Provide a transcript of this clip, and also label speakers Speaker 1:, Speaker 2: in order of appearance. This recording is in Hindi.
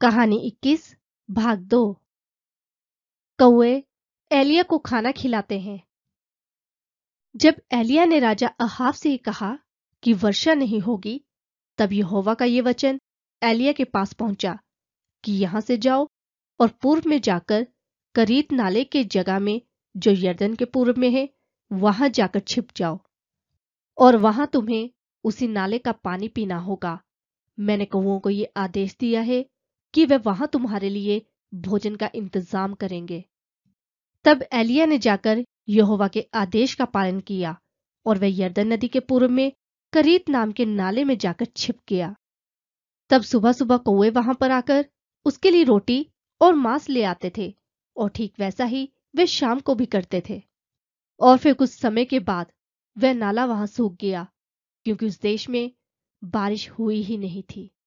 Speaker 1: कहानी 21 भाग 2। कौवे एलिया को खाना खिलाते हैं। जब एलिया ने राजा अहाब से कहा कि वर्षा नहीं होगी, तब यहोवा का ये वचन एलिया के पास पहुंचा कि यहां से जाओ और पूर्व में जाकर करीत नाले के जगह में जो यरदन के पूर्व में है वहां जाकर छिप जाओ, और वहां तुम्हें उसी नाले का पानी पीना होगा। मैंने कौवों को ये आदेश दिया है कि वे वहां तुम्हारे लिए भोजन का इंतजाम करेंगे। तब एलिया ने जाकर यहोवा के आदेश का पालन किया और वह यरदन नदी के पूर्व में करीत नाम के नाले में जाकर छिप गया। तब सुबह सुबह कौवे वहां पर आकर उसके लिए रोटी और मांस ले आते थे, और ठीक वैसा ही वे शाम को भी करते थे। और फिर कुछ समय के बाद वह नाला वहां सूख गया, क्योंकि उस देश में बारिश हुई ही नहीं थी।